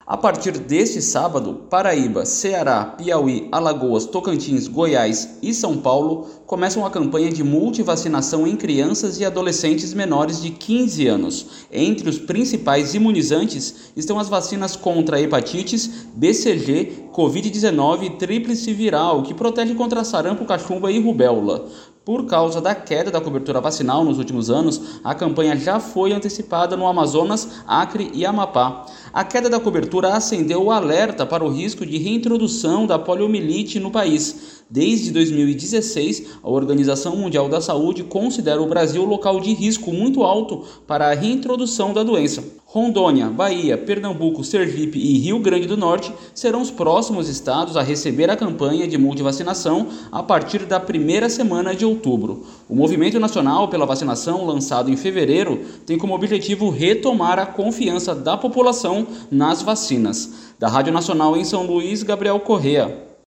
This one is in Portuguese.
A partir deste sábado, Paraíba, Ceará, Piauí, Alagoas, Tocantins, Goiás e São Paulo começam a campanha de multivacinação em crianças e adolescentes menores de 15 anos. Entre os principais imunizantes estão as vacinas contra hepatites, BCG, Covid-19 e tríplice viral, que protege contra sarampo, cachumba e rubéola. Por causa da queda da cobertura vacinal nos últimos anos, a campanha já foi antecipada no Amazonas, Acre e Amapá. A queda da cobertura acendeu o alerta para o risco de reintrodução da poliomielite no país. Desde 2016, a Organização Mundial da Saúde considera o Brasil local de risco muito alto para a reintrodução da doença. Rondônia, Bahia, Pernambuco, Sergipe e Rio Grande do Norte serão os próximos estados a receber a campanha de multivacinação a partir da primeira semana de outubro. O Movimento Nacional pela Vacinação, lançado em fevereiro, tem como objetivo retomar a confiança da população nas vacinas. Da Rádio Nacional em São Luís, Gabriel Correa.